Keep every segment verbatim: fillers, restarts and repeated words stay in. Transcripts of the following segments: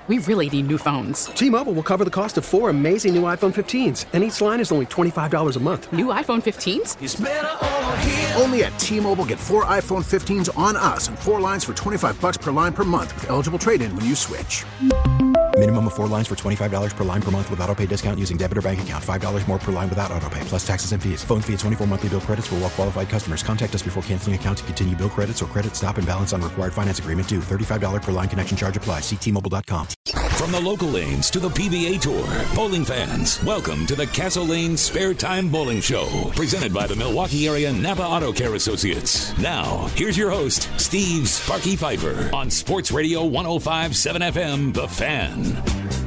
We really need new phones. T-Mobile will cover the cost of four amazing new iPhone fifteens, and each line is only twenty-five dollars a month. New iPhone fifteens? It's better over here. Only at T-Mobile, get four iPhone fifteens on us and four lines for twenty-five dollars per line per month with eligible trade-in when you switch. Minimum of four lines for twenty-five dollars per line per month with autopay discount using debit or bank account. five dollars more per line without autopay, plus taxes and fees. Phone fee at twenty-four monthly bill credits for well-qualified customers. Contact us before canceling account to continue bill credits or credit stop and balance on required finance agreement due. thirty-five dollars per line connection charge applies. See T Mobile dot com. From the local lanes to the P B A Tour, bowling fans, welcome to the Castle Lane Spare Time Bowling Show, presented by the Milwaukee Area Napa Auto Care Associates. Now, here's your host, Steve Sparky Pfeiffer, on Sports Radio one oh five point seven F M, The Fan.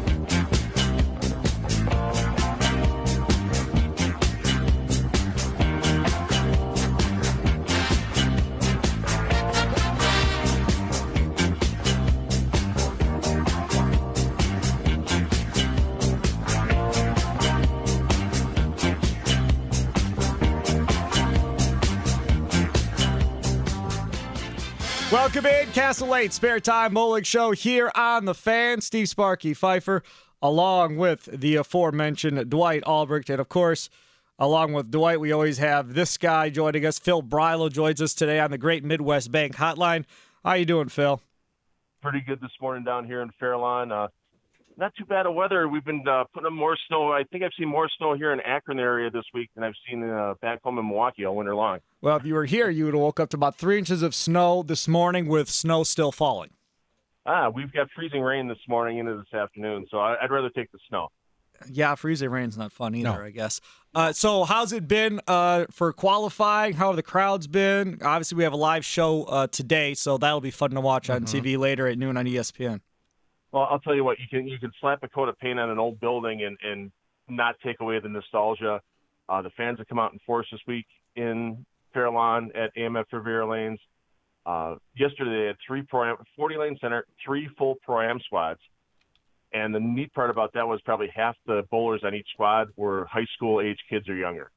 Welcome in, Castle Lane Spare Time Bowling Show here on The Fan. Steve Sparky Pfeiffer, along with the aforementioned Dwight Albrecht. And, of course, along with Dwight, we always have this guy joining us. Phil Brylow joins us today on the Great Midwest Bank Hotline. How you doing, Phil? Pretty good this morning down here in Fairlawn. Uh, not too bad of weather. We've been uh, putting up more snow. I think I've seen more snow here in Akron area this week than I've seen uh, back home in Milwaukee all winter long. Well, if you were here, you would have woke up to about three inches of snow this morning with snow still falling. Ah, we've got freezing rain this morning into this afternoon, so I, I'd rather take the snow. Yeah, freezing rain's not fun either, no. I guess. Uh, so how's it been uh, for qualifying? How have the crowds been? Obviously, we have a live show uh, today, so that'll be fun to watch mm-hmm. on T V later at noon on E S P N. Well, I'll tell you what, you can you can slap a coat of paint on an old building and, and not take away the nostalgia. Uh, the fans have come out in force this week in Fairlawn at A M F Riviera Lanes. Uh, yesterday they had three pro forty lane center, three full pro-am squads. And the neat part about that was probably half the bowlers on each squad were high school age kids or younger.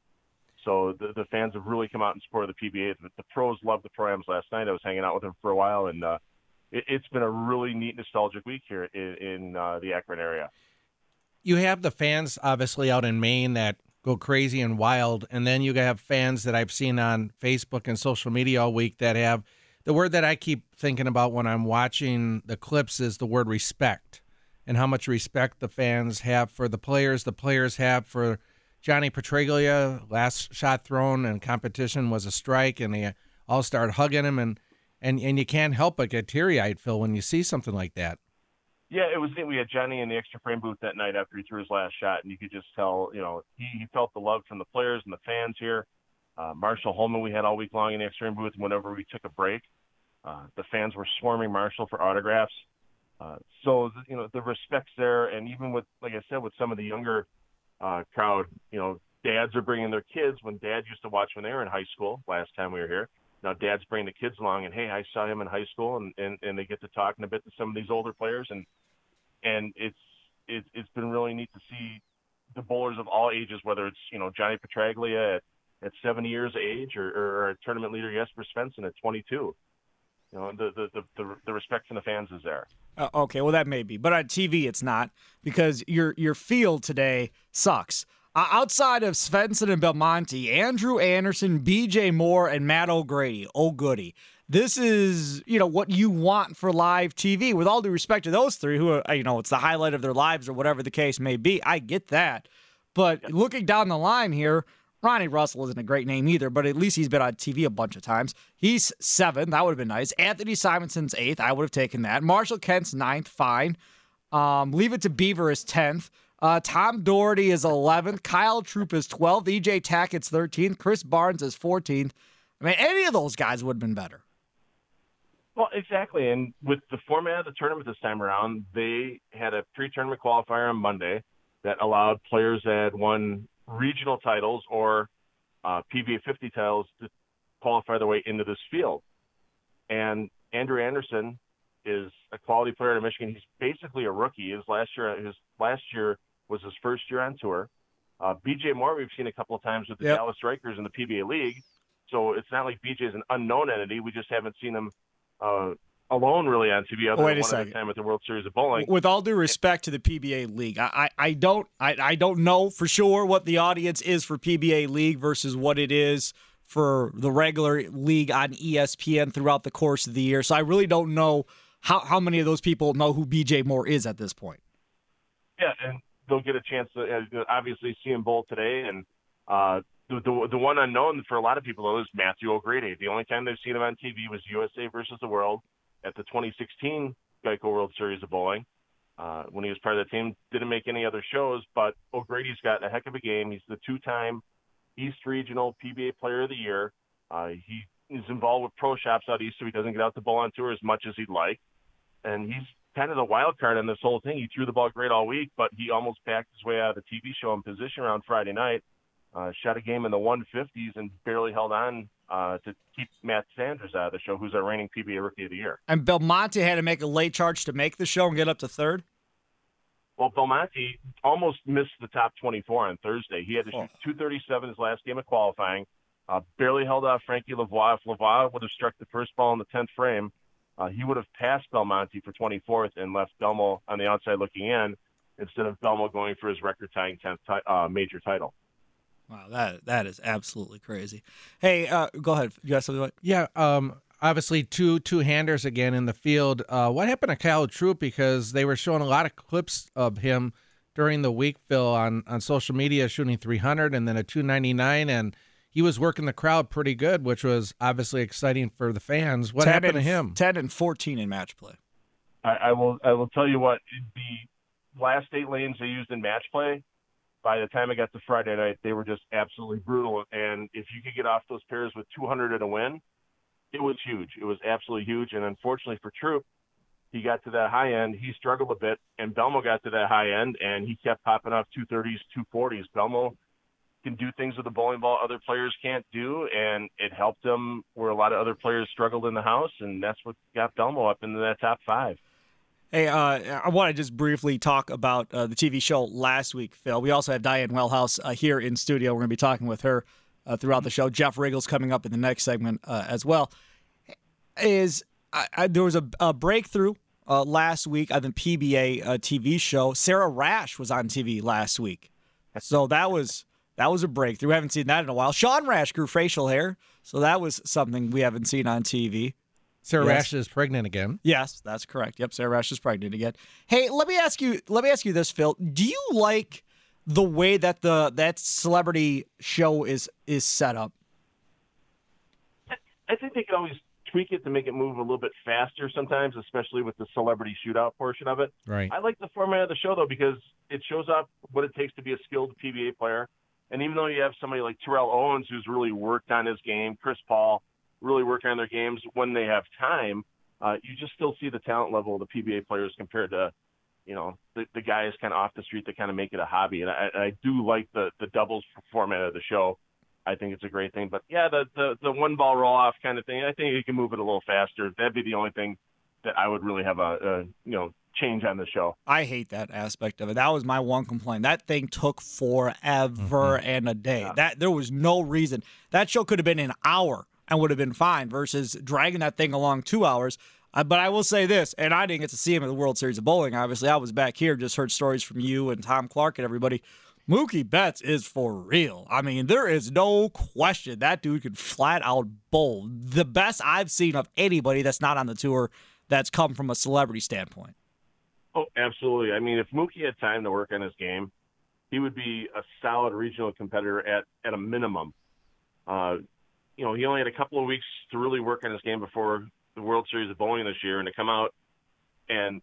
So the, the fans have really come out in support of the P B A. The, the pros loved the pro-ams last night. I was hanging out with them for a while, and uh, it, it's been a really neat, nostalgic week here in, in uh, the Akron area. You have the fans, obviously, out in Maine that go crazy and wild, and then you have fans that I've seen on Facebook and social media all week that have the word that I keep thinking about when I'm watching the clips is the word respect, and how much respect the fans have for the players, the players have for Johnny Petraglia. Last shot thrown in competition was a strike, and they all start hugging him, and, and, and you can't help but get teary-eyed, Phil, when you see something like that. Yeah, it was neat. We had Johnny in the extra frame booth that night after he threw his last shot, and you could just tell, you know, he, he felt the love from the players and the fans here. Uh, Marshall Holman we had all week long in the extra frame booth, and whenever we took a break, uh, the fans were swarming Marshall for autographs. Uh, so, you know, the respect's there, and even with, like I said, with some of the younger uh, crowd, you know, dads are bringing their kids. When Dad used to watch when they were in high school, last time we were here, now dads bring the kids along, and, hey, I saw him in high school, and, and, and they get to talking a bit to some of these older players, and and it's, it's it's been really neat to see the bowlers of all ages, whether it's, you know, Johnny Petraglia at, at seventy years of age or, or our tournament leader Jesper Svensson at twenty-two. You know, the, the, the, the, the respect from the fans is there. Uh, okay, well, that may be. But on T V, it's not, because your your field today sucks. Uh, outside of Svensson and Belmonte, Andrew Anderson, B J Moore, and Matt O'Grady, oh goody. This is, you know, what you want for live T V. With all due respect to those three, who are, you know, it's the highlight of their lives or whatever the case may be. I get that. But yeah. Looking down the line here, Ronnie Russell isn't a great name either, but at least he's been on T V a bunch of times. He's seven. That would have been nice. Anthony Simonson's eighth. I would have taken that. Marshall Kent's ninth. Fine. Um, Leave It to Beaver is tenth. Uh, Tom Doherty is eleventh. Kyle Troop is twelfth. E J Tackett's thirteenth. Chris Barnes is fourteenth. I mean, any of those guys would have been better. Well, exactly. And with the format of the tournament this time around, they had a pre-tournament qualifier on Monday that allowed players that had won regional titles or uh, P B A fifty titles to qualify their way into this field. And Andrew Anderson is a quality player in Michigan. He's basically a rookie. His last year, his last year was his first year on tour. Uh, B J Moore, we've seen a couple of times with the yep. Dallas Strikers in the P B A League. So it's not like B J is an unknown entity. We just haven't seen him uh, alone really on T V other oh, wait than a one second. other time at the World Series of Bowling. With all due respect to the P B A League, I, I, I don't I, I don't know for sure what the audience is for P B A League versus what it is for the regular league on E S P N throughout the course of the year. So I really don't know how, how many of those people know who B J Moore is at this point. Yeah, and they'll get a chance to uh, obviously see him bowl today. And uh, the, the the one unknown for a lot of people, though, is Matthew O'Grady. The only time they've seen him on T V was U S A versus the World at the twenty sixteen Geico World Series of Bowling. Uh, when he was part of the team, didn't make any other shows, but O'Grady's got a heck of a game. He's the two-time East Regional P B A Player of the Year. Uh, he is involved with pro shops out east, so he doesn't get out to bowl on tour as much as he'd like. And he's kind of the wild card in this whole thing. He threw the ball great all week, but he almost backed his way out of the T V show in position around Friday night. Uh, shot a game in the one fifties and barely held on uh, to keep Matt Sanders out of the show, who's our reigning P B A Rookie of the Year. And Belmonte had to make a late charge to make the show and get up to third? Well, Belmonte almost missed the top twenty-four on Thursday. He had to shoot two thirty-seven his last game of qualifying. Uh, barely held off Frankie Lavoie. If Lavoie would have struck the first ball in the tenth frame, uh, he would have passed Belmonte for twenty-fourth and left Belmo on the outside looking in instead of Belmo going for his record-tying tenth ti- uh, major title. Wow, that that is absolutely crazy. Hey, uh, go ahead. You got something? Yeah, um, obviously two two-handers again in the field. Uh, what happened to Kyle Troop? Because they were showing a lot of clips of him during the week, Phil, on, on social media, shooting three hundred and then a two ninety-nine, and he was working the crowd pretty good, which was obviously exciting for the fans. What happened and, to him? ten and fourteen in match play. I, I will I will tell you what, the last eight lanes they used in match play, by the time it got to Friday night, they were just absolutely brutal. And if you could get off those pairs with two hundred and a win, it was huge. It was absolutely huge. And unfortunately for Troop, he got to that high end. He struggled a bit, and Belmo got to that high end, and he kept popping off two thirties, two forties. Belmo can do things with the bowling ball other players can't do, and it helped him where a lot of other players struggled in the house, and that's what got Belmo up into that top five. Hey, uh, I want to just briefly talk about uh, the T V show last week, Phil. We also have Diane Wellhouse uh, here in studio. We're going to be talking with her uh, throughout the show. Jeff Riggle's coming up in the next segment uh, as well. Is I, I, there was a, a breakthrough uh, last week on the P B A uh, T V show. Sarah Rash was on T V last week, so that was that was a breakthrough. We haven't seen that in a while. Sean Rash grew facial hair, so that was something we haven't seen on T V. Sarah Yes. Rash is pregnant again. Yes, that's correct. Yep, Sarah Rash is pregnant again. Hey, let me ask you. Let me ask you this, Phil. Do you like the way that the that celebrity show is is set up? I think they can always tweak it to make it move a little bit faster sometimes, especially with the celebrity shootout portion of it. Right. I like the format of the show, though, because it shows off what it takes to be a skilled P B A player. And even though you have somebody like Terrell Owens, who's really worked on his game, Chris Paul, really working on their games when they have time, uh, you just still see the talent level of the P B A players compared to, you know, the, the guys kind of off the street that kind of make it a hobby. And I, I do like the, the doubles format of the show. I think it's a great thing. But, yeah, the, the, the one-ball roll-off kind of thing, I think you can move it a little faster. That'd be the only thing that I would really have a, a you know, change on the show. I hate that aspect of it. That was my one complaint. That thing took forever mm-hmm. and a day. Yeah. That there was no reason. That show could have been an hour and would have been fine versus dragging that thing along two hours. Uh, but I will say this, and I didn't get to see him at the World Series of Bowling, obviously. I was back here, just heard stories from you and Tom Clark and everybody. Mookie Betts is for real. I mean, there is no question that dude could flat out bowl. The best I've seen of anybody that's not on the tour that's come from a celebrity standpoint. Oh, absolutely. I mean, if Mookie had time to work on his game, he would be a solid regional competitor at, at a minimum. Uh, you know, he only had a couple of weeks to really work on his game before the World Series of Bowling this year, and to come out and,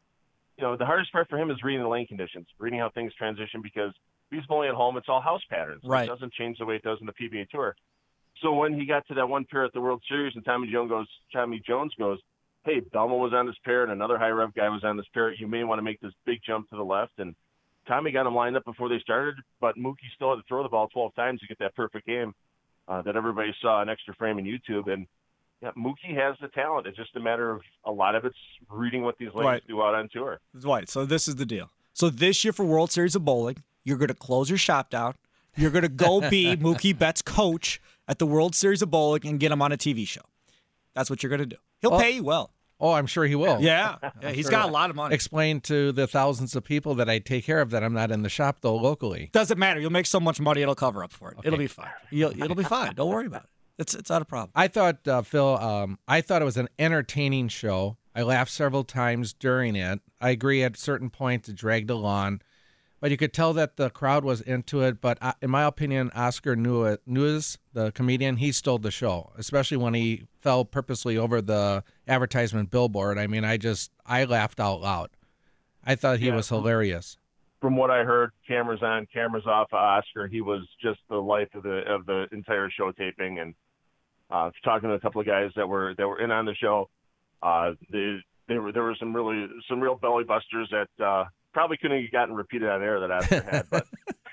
you know, the hardest part for him is reading the lane conditions, reading how things transition, because if he's bowling at home, it's all house patterns. Right. It doesn't change the way it does in the P B A Tour. So when he got to that one pair at the World Series and Tommy Jones goes, Tommy Jones goes, hey, Belmo was on this pair and another high rev guy was on this pair. You may want to make this big jump to the left. And Tommy got him lined up before they started, but Mookie still had to throw the ball twelve times to get that perfect game uh, that everybody saw on Extra Frame and YouTube. And yeah, Mookie has the talent. It's just a matter of a lot of it's reading what these lanes right. do out on tour. Right. So this is the deal. So this year for World Series of Bowling, you're going to close your shop down. You're going to go be Mookie Betts' coach at the World Series of Bowling and get him on a T V show. That's what you're going to do. He'll well, pay you well. Oh, I'm sure he will. Yeah, yeah he's sure. got a lot of money. Explain to the thousands of people that I take care of that I'm not in the shop, though, locally. Doesn't matter. You'll make so much money, it'll cover up for it. Okay. It'll be fine. You'll, it'll be fine. Don't worry about it. It's it's not a problem. I thought, uh, Phil, um, I thought it was an entertaining show. I laughed several times during it. I agree at certain points it dragged along, but you could tell that the crowd was into it. But uh, in my opinion, Oscar Newes, the comedian, he stole the show, especially when he fell purposely over the advertisement billboard. I mean, I just, I laughed out loud. I thought he Yeah. was hilarious. From what I heard, cameras on, cameras off. Oscar, he was just the life of the of the entire show taping. And uh, talking to a couple of guys that were that were in on the show, uh, they, they were there were some really some real belly busters that uh, probably couldn't have gotten repeated on air that Oscar had, but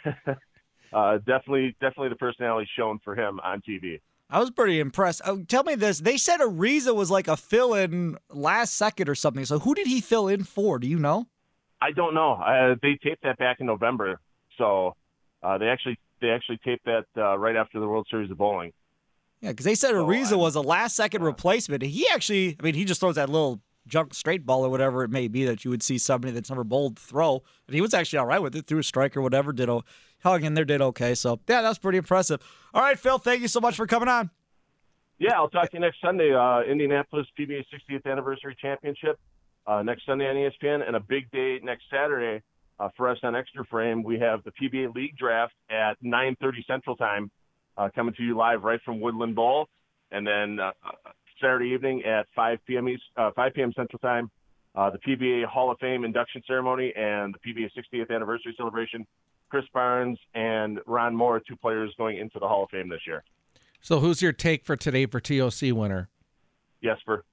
uh, definitely definitely the personality shown for him on T V. I was pretty impressed. Oh, tell me this. They said Ariza was like a fill-in last second or something. So who did he fill in for? Do you know? I don't know. Uh, they taped that back in November, so uh, they actually they actually taped that uh, right after the World Series of Bowling. Yeah, because they said So, Ariza I- was a last-second replacement. He actually, I mean, he just throws that little junk straight ball or whatever it may be that you would see somebody that's never bowled throw. And he was actually all right with it, threw a strike or whatever, did o- hung in there, did okay. So, yeah, that's pretty impressive. All right, Phil, thank you so much for coming on. Yeah, I'll talk to you next Sunday. Uh, Indianapolis P B A sixtieth Anniversary Championship uh, next Sunday on E S P N, and a big day next Saturday uh, for us on Extra Frame. We have the P B A League Draft at nine thirty Central Time uh, coming to you live right from Woodland Bowl, and then uh, Saturday evening at five p.m. East, uh, five p.m. Central Time, uh, the P B A Hall of Fame induction ceremony and the P B A sixtieth Anniversary celebration. Chris Barnes and Ron Moore, two players going into the Hall of Fame this year. So who's your take for today for T O C winner? Jesper.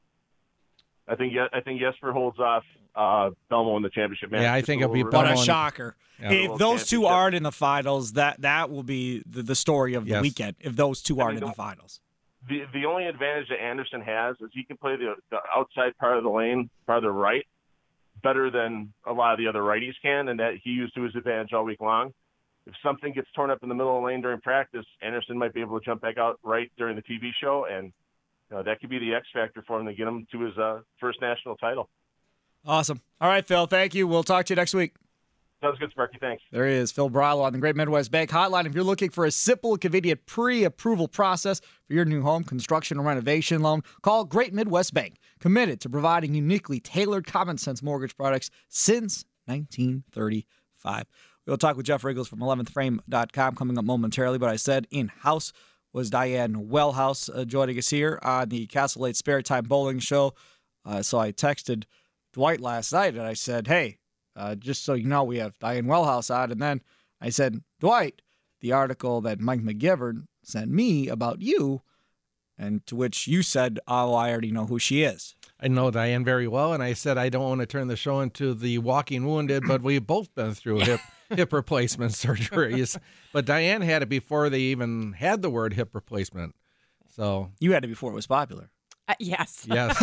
I think I think Jesper holds off uh, Belmo in the championship match. Yeah, I Just think a it'll be little What bit- a Belmo. shocker. Yeah. If World those two Championship. aren't in the finals, that that will be the, the story of the Yes. weekend, if those two I aren't mean, in the the- finals. The the only advantage that Anderson has is he can play the, the outside part of the lane, farther right, better than a lot of the other righties can, and that he used to his advantage all week long. If something gets torn up in the middle of the lane during practice, Anderson might be able to jump back out right during the T V show, and you know, that could be the X factor for him to get him to his uh, first national title. Awesome. All right, Phil, thank you. We'll talk to you next week. Sounds good, Sparky. Thanks. There he is, Phil Brillo on the Great Midwest Bank Hotline. If you're looking for a simple, convenient pre-approval process for your new home construction or renovation loan, call Great Midwest Bank, committed to providing uniquely tailored common sense mortgage products since nineteen thirty-five. We'll talk with Jeff Riggles from eleventh frame dot com coming up momentarily, but I said in-house was Diane Wellhouse uh, joining us here on the Castle Lake Spare Time Bowling Show. Uh, so I texted Dwight last night, and I said, hey, uh, just so you know, we have Diane Wellhouse on. And then I said, Dwight, the article that Mike McGivern sent me about you, and to which you said, oh, I already know who she is. I know Diane very well, and I said I don't want to turn the show into the Walking Wounded, but we've both been through hip hip replacement surgeries. But Diane had it before they even had the word hip replacement. So You had it before it was popular. Uh, yes. yes,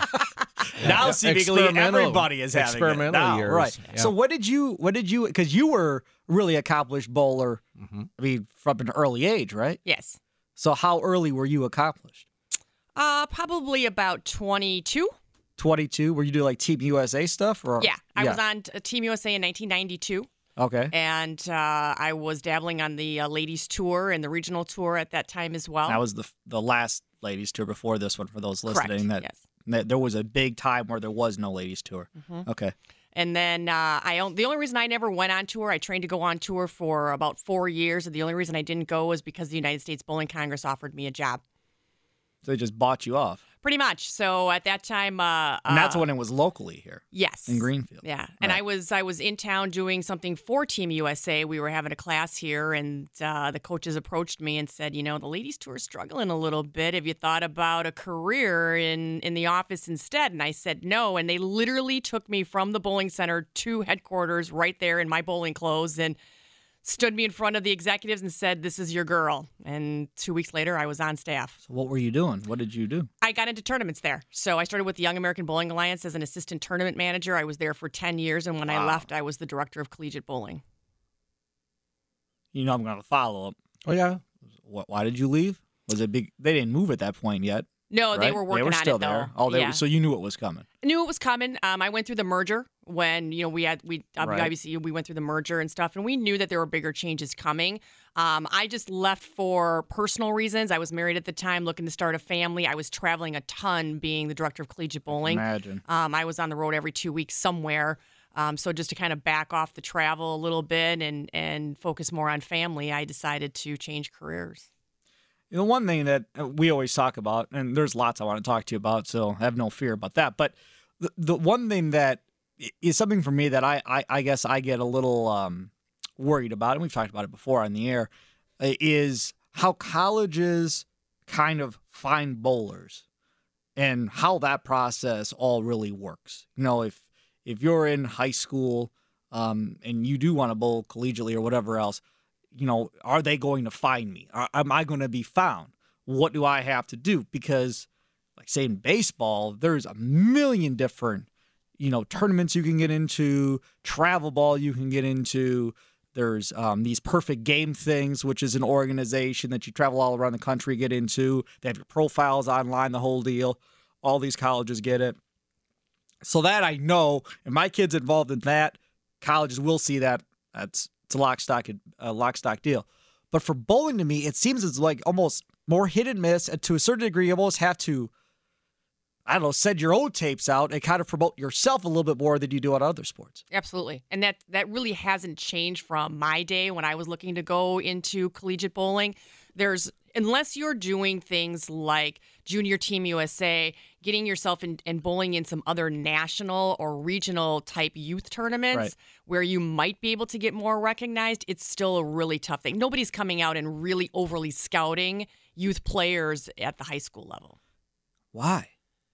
Now seemingly Experimental- everybody is having experimental it now, years. right? Yeah. So what did you? What did you? Because you were a really accomplished bowler. Mm-hmm. I mean, from an early age, right? Yes. So how early were you accomplished? Uh, probably about twenty-two. twenty-two. Were you doing like Team U S A stuff? Or Yeah, I was on t- Team U S A in nineteen ninety-two, Okay. and uh, I was dabbling on the uh, ladies tour and the regional tour at that time as well. That was the the last ladies tour before this one for those listening. Correct, That, yes. that there was a big time where there was no ladies tour. Mm-hmm. Okay. And then uh, I on- the only reason I never went on tour, I trained to go on tour for about four years, and the only reason I didn't go was because the United States Bowling Congress offered me a job. So they just bought you off, Pretty much. So at that time, uh, and that's uh, when it was locally here yes, in Greenfield. Yeah, and Right. I was I was in town doing something for Team U S A. We were having a class here, and uh, the coaches approached me and said, you know, the ladies tour is struggling a little bit. Have you thought about a career in in the office instead? And I said no. And they literally took me from the bowling center to headquarters right there in my bowling clothes and stood me in front of the executives and said, this is your girl. And two weeks later, I was on staff. So what were you doing? What did you do? I got into tournaments there. So I started with the Young American Bowling Alliance as an assistant tournament manager. I was there for ten years, and when I Wow. left, I was the director of collegiate bowling. You know, I'm going to follow up. oh yeah, What? Why did you leave? Was it big? They didn't move at that point yet. No, they right? were working they were on still it, there. though. Oh, they yeah. were, so you knew it was coming. I knew it was coming. Um, I went through the merger when, you know, we had, we Right. obviously we went through the merger and stuff, and we knew that there were bigger changes coming. Um, I just left for personal reasons. I was married at the time, looking to start a family. I was traveling a ton being the director of collegiate bowling. Imagine. Um, I was on the road every two weeks somewhere. Um, so just to kind of back off the travel a little bit and, and focus more on family, I decided to change careers. You know, one thing that we always talk about, and there's lots I want to talk to you about, so have no fear about that. But the, the one thing that is something for me that I, I, I guess I get a little um, worried about, and we've talked about it before on the air, is how colleges kind of find bowlers and how that process all really works. You know, if if you're in high school um, and you do want to bowl collegiately or whatever else, you know, are they going to find me? Are, am I going to be found? What do I have to do? Because, like, say in baseball, there's a million different, you know, tournaments you can get into, travel ball you can get into. There's um, these perfect game things, which is an organization that you travel all around the country, get into. They have your profiles online, the whole deal. All these colleges get it. So that I know, and my kid's involved in that, colleges will see that. That's it's a lock, stock, uh, lock, stock deal. But for bowling, to me, it seems it's like almost more hit and miss. And to a certain degree, you almost have to, I don't know, send your own tapes out and kind of promote yourself a little bit more than you do on other sports. Absolutely. And that that really hasn't changed from my day when I was looking to go into collegiate bowling. There's, unless you're doing things like Junior Team U S A, getting yourself in and bowling in some other national or regional type youth tournaments Right. where you might be able to get more recognized, it's still a really tough thing. Nobody's coming out and really overly scouting youth players at the high school level. Why?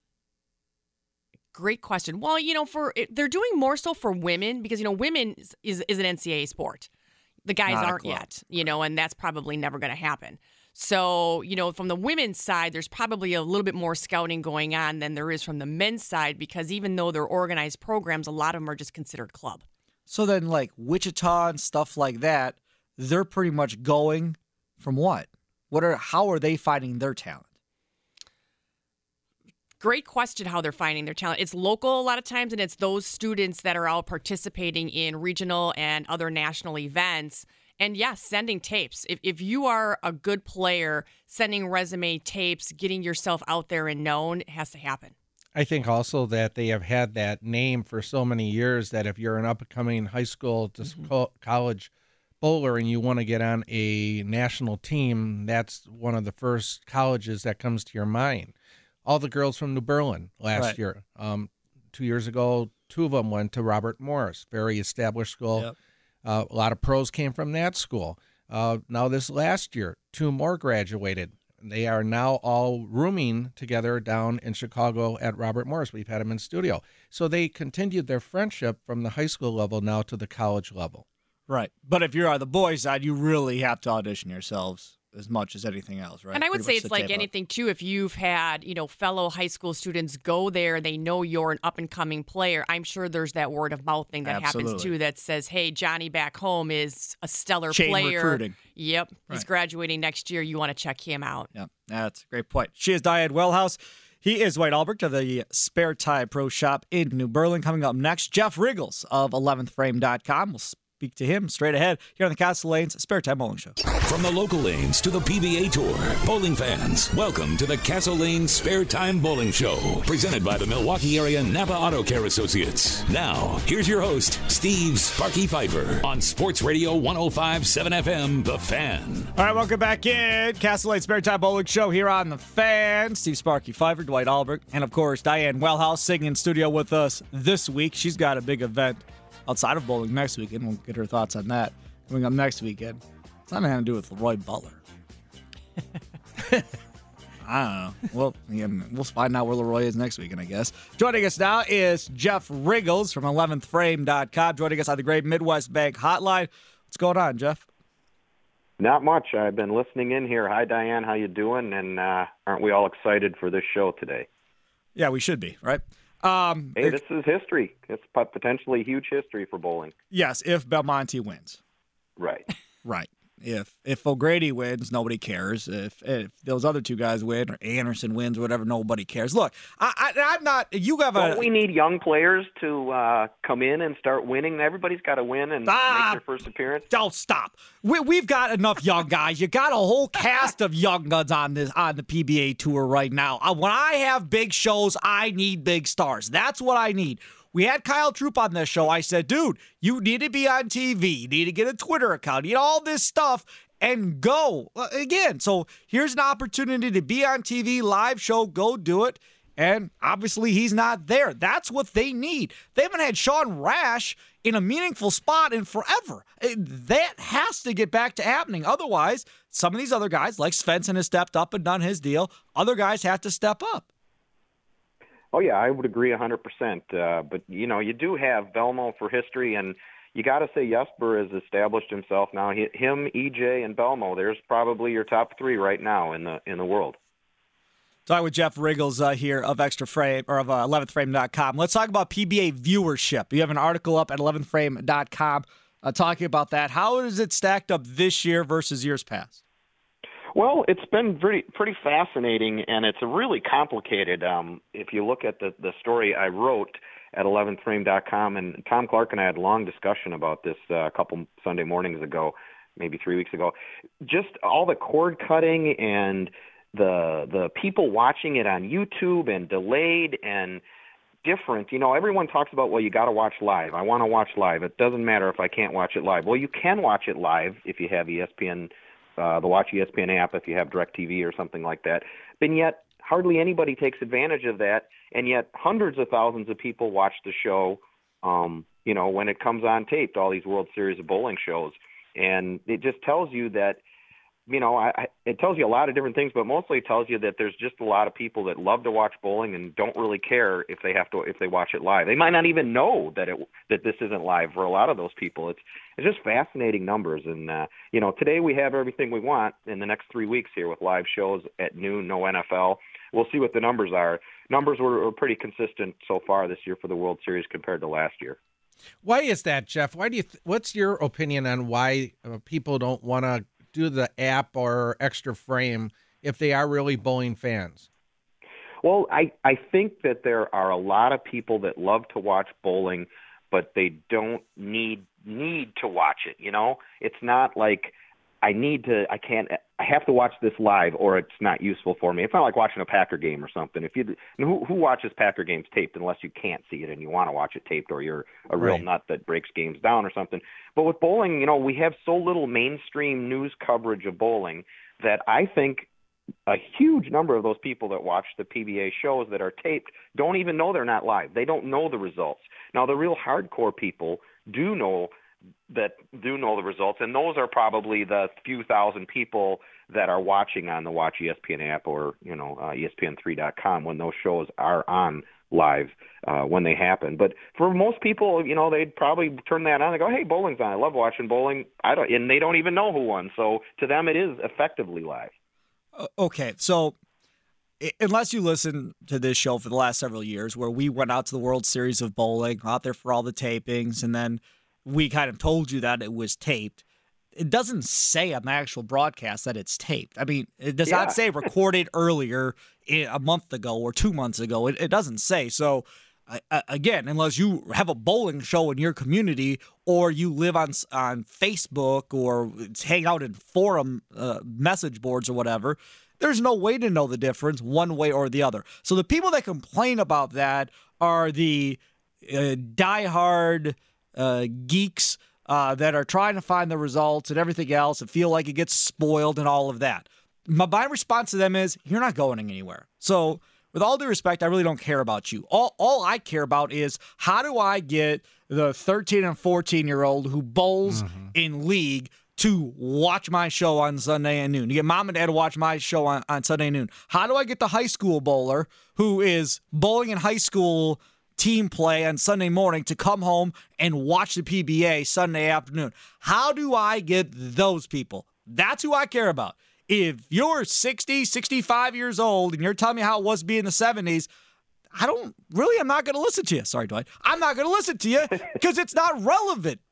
Great question. Well, you know, for they're doing more so for women because, you know, women is, is, is an N C double A sport. The guys Not a aren't club. yet, you know, and that's probably never going to happen. So, you know, from the women's side, there's probably a little bit more scouting going on than there is from the men's side because even though they're organized programs, a lot of them are just considered club. So then, like Wichita and stuff like that, they're pretty much going from what? What are? How are they finding their talent? Great question how they're finding their talent. It's local a lot of times, and it's those students that are out participating in regional and other national events. And yes, sending tapes. If if you are a good player, sending resume tapes, getting yourself out there and known has to happen. I think also that they have had that name for so many years that if you're an up-and-coming high school to mm-hmm. college bowler and you want to get on a national team, that's one of the first colleges that comes to your mind. All the girls from New Berlin last Right. year. Um, two years ago, two of them went to Robert Morris, very established school. Yep. Uh, a lot of pros came from that school. Uh, now this last year, two more graduated. They are now all rooming together down in Chicago at Robert Morris. We've had them in studio. So they continued their friendship from the high school level now to the college level. Right. But if you're on the boys' side, you really have to audition yourselves as much as anything else, right? And I would Pretty say much it's sit like tape up. anything, too. If you've had, you know, fellow high school students go there, they know you're an up-and-coming player, I'm sure there's that word-of-mouth thing that happens, Absolutely. too, that says, hey, Johnny back home is a stellar Chain player. recruiting. Yep. Right. He's graduating next year. You want to check him out. Yeah, that's a great point. She is Diane Wellhouse. He is Dwight Albrecht of the Spare Tire Pro Shop in New Berlin. Coming up next, Jeff Riggles of eleventh frame dot com. We'll speak to him straight ahead here on the Castle Lanes Spare Time Bowling Show. From the local lanes to the P B A Tour, bowling fans, welcome to the Castle Lane Spare Time Bowling Show, presented by the Milwaukee area Napa Auto Care Associates. Now, here's your host, Steve Sparky Pfeiffer, on Sports Radio one oh five point seven F M, The Fan. All right, welcome back in. Castle Lane Spare Time Bowling Show here on The Fan. Steve Sparky Pfeiffer, Dwight Albrecht, and of course, Diane Wellhouse singing in studio with us this week. She's got a big event outside of bowling next weekend. We'll get her thoughts on that coming up next weekend. It's not anything to do with Leroy Butler. I don't know. Well, yeah, we'll find out where Leroy is next weekend, I guess. Joining us now is Jeff Riggles from eleventh frame dot com. Joining us on the Great Midwest Bank Hotline. What's going on, Jeff? Not much. I've been listening in here. Hi, Diane. How you doing? And uh, aren't we all excited for this show today? Yeah, we should be, right? Um, hey, this is history. It's potentially huge history for bowling. Yes, if Belmonte wins. Right. Right. if if O'Grady wins, nobody cares. If if those other two guys win, or Anderson wins, or whatever, nobody cares. Look, I, I, I'm not. You have a. Don't we need young players to uh, come in and start winning? Everybody's got to win and ah, make their first appearance. Don't stop. We, we've got enough young guys. You got a whole cast of young guns on this on the P B A tour right now. Uh, when I have big shows, I need big stars. That's what I need. We had Kyle Troop on this show. I said, dude, you need to be on T V. You need to get a Twitter account. You need all this stuff and go. Uh, again, so here's an opportunity to be on T V, live show, go do it. And obviously he's not there. That's what they need. They haven't had Sean Rash in a meaningful spot in forever. That has to get back to happening. Otherwise, some of these other guys, like Svensson, has stepped up and done his deal. Other guys have to step up. Oh, yeah, I would agree one hundred percent. Uh, but, you know, you do have Belmo for history, and you got to say Jesper has established himself now. He, him, E J, and Belmo, there's probably your top three right now in the in the world. Talking with Jeff Riggles uh, here of Extra Frame or of uh, eleventh frame dot com. Let's talk about P B A viewership. You have an article up at eleventh frame dot com uh, talking about that. How is it stacked up this year versus years past? Well, it's been pretty pretty fascinating, and it's really complicated. Um, if you look at the, the story I wrote at eleventh frame dot com, and Tom Clark and I had a long discussion about this uh, a couple Sunday mornings ago, maybe three weeks ago. Just all the cord cutting and the the people watching it on YouTube and delayed and different. You know, everyone talks about, well, you got to watch live. I want to watch live. It doesn't matter if I can't watch it live. Well, you can watch it live if you have E S P N. Uh, the Watch E S P N app, if you have DirecTV or something like that. And yet, hardly anybody takes advantage of that, and yet hundreds of thousands of people watch the show, um, you know, when it comes on taped, all these World Series of Bowling shows. And it just tells you that, you know, I, I, it tells you a lot of different things, but mostly it tells you that there's just a lot of people that love to watch bowling and don't really care if they have to if they watch it live. They might not even know that it that this isn't live for a lot of those people. It's it's just fascinating numbers, and uh, you know, today we have everything we want in the next three weeks here with live shows at noon, no N F L. We'll see what the numbers are. Numbers were, were pretty consistent so far this year for the World Series compared to last year. Why is that, Jeff? Why do you? Th- what's your opinion on why uh, people don't want to do the app or Extra Frame if they are really bowling fans? Well, I, I think that there are a lot of people that love to watch bowling, but they don't need need to watch it. You know, it's not like I need to, I can't, I have to watch this live or it's not useful for me. It's not like watching a Packer game or something. If you, who, who watches Packer games taped unless you can't see it and you want to watch it taped, or you're a real right. nut that breaks games down or something. But with bowling, you know, we have so little mainstream news coverage of bowling that I think a huge number of those people that watch the P B A shows that are taped don't even know they're not live. They don't know the results. Now, the real hardcore people do know that do know the results, and those are probably the few thousand people that are watching on the Watch E S P N app or, you know, uh, E S P N three dot com when those shows are on live uh, when they happen. But for most people, you know, they'd probably turn that on and go, hey, bowling's on. I love watching bowling. I don't, and they don't even know who won. So to them, it is effectively live. Okay, so unless you listen to this show for the last several years where we went out to the World Series of Bowling, out there for all the tapings, and then we kind of told you that it was taped, it doesn't say on the actual broadcast that it's taped. I mean, it does yeah. not say recorded earlier a month ago or two months ago. It, it doesn't say. So, uh, again, unless you have a bowling show in your community or you live on on Facebook or hang out in forum uh, message boards or whatever, there's no way to know the difference one way or the other. So the people that complain about that are the uh, diehard uh, geeks uh, that are trying to find the results and everything else and feel like it gets spoiled and all of that. My, my response to them is, you're not going anywhere. So with all due respect, I really don't care about you. All all I care about is, how do I get the thirteen and fourteen-year-old who bowls mm-hmm. in league to watch my show on Sunday at noon? You get mom and dad to watch my show on, on Sunday noon. How do I get the high school bowler who is bowling in high school team play on Sunday morning to come home and watch the P B A Sunday afternoon? How do I get those people? That's who I care about. If you're sixty, sixty-five years old and you're telling me how it was to be in the seventies, I don't really, I'm not going to listen to you. Sorry, Dwight. I'm not going to listen to you because it's not relevant.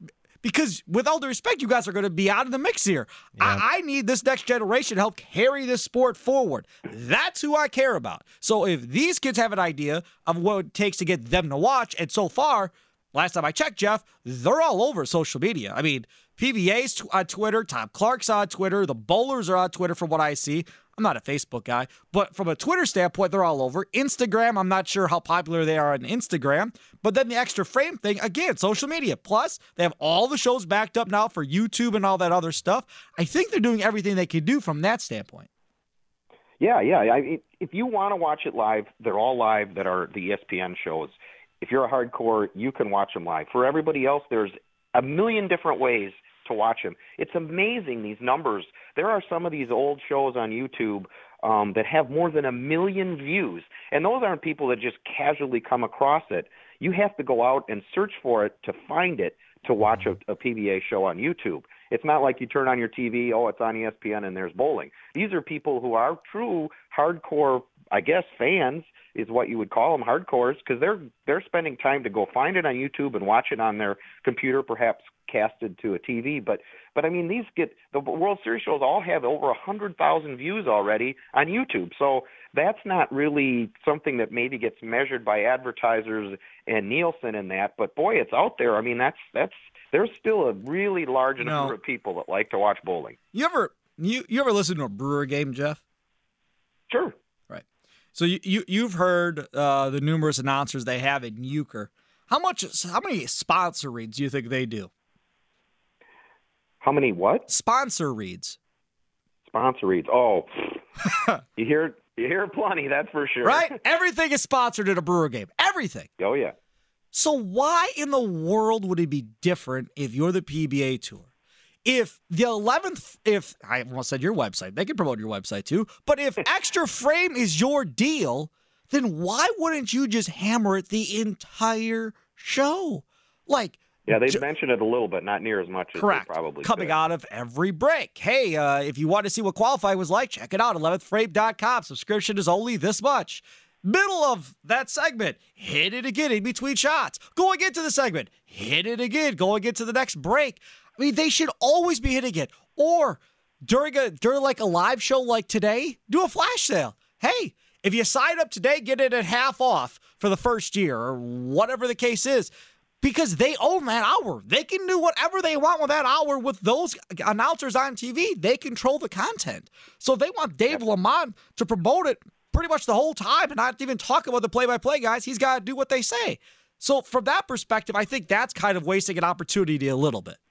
Because with all due respect, you guys are going to be out of the mix here. Yeah. I, I need this next generation to help carry this sport forward. That's who I care about. So if these kids have an idea of what it takes to get them to watch, and so far, last time I checked, Jeff, they're all over social media. I mean, P B A's on Twitter, Tom Clark's on Twitter, the Bowlers are on Twitter from what I see. I'm not a Facebook guy, but from a Twitter standpoint, they're all over. Instagram, I'm not sure how popular they are on Instagram, but then the Extra Frame thing, again, social media. Plus, they have all the shows backed up now for YouTube and all that other stuff. I think they're doing everything they can do from that standpoint. Yeah, yeah. I, if you want to watch it live, they're all live that are the E S P N shows. If you're a hardcore, you can watch them live. For everybody else, there's a million different ways to watch them. It's amazing, these numbers. There are some of these old shows on YouTube um, that have more than a million views, and those aren't people that just casually come across it. You have to go out and search for it to find it to watch a, a P B A show on YouTube. It's not like you turn on your T V, oh, it's on E S P N and there's bowling. These are people who are true hardcore, I guess, fans is what you would call them, hardcores, because they're they're spending time to go find it on YouTube and watch it on their computer, perhaps casted to a T V. But but I mean, these get the World Series shows all have over a hundred thousand views already on YouTube. So that's not really something that maybe gets measured by advertisers and Nielsen and that. But boy, it's out there. I mean, that's that's there's still a really large you number know, of people that like to watch bowling. You ever you you ever listen to a Brewer game, Jeff? Sure. So you, you you've heard uh, the numerous announcers they have in Euchre. How much? How many sponsor reads do you think they do? How many what? Sponsor reads. Sponsor reads. Oh, you hear you hear plenty. That's for sure. Right? Everything is sponsored at a Brewer game. Everything. Oh yeah. So why in the world would it be different if you're the P B A Tour? If the eleventh, if I almost said your website, they can promote your website too, but if Extra Frame is your deal, then why wouldn't you just hammer it the entire show? Like, yeah, they mentioned it a little bit, not near as much as correct. They probably coming could. out of every break. Hey, uh, if you want to see what qualifying was like, check it out, eleventh frame dot com. Subscription is only this much. Middle of that segment, hit it again in between shots. Going into the segment, hit it again. Going into the next break. I mean, they should always be hitting it. Or during a during like a live show like today, do a flash sale. Hey, if you sign up today, get it at half off for the first year or whatever the case is, because they own that hour. They can do whatever they want with that hour with those announcers on T V. They control the content. So if they want Dave Lamont to promote it pretty much the whole time and not even talk about the play-by-play guys, he's got to do what they say. So from that perspective, I think that's kind of wasting an opportunity a little bit.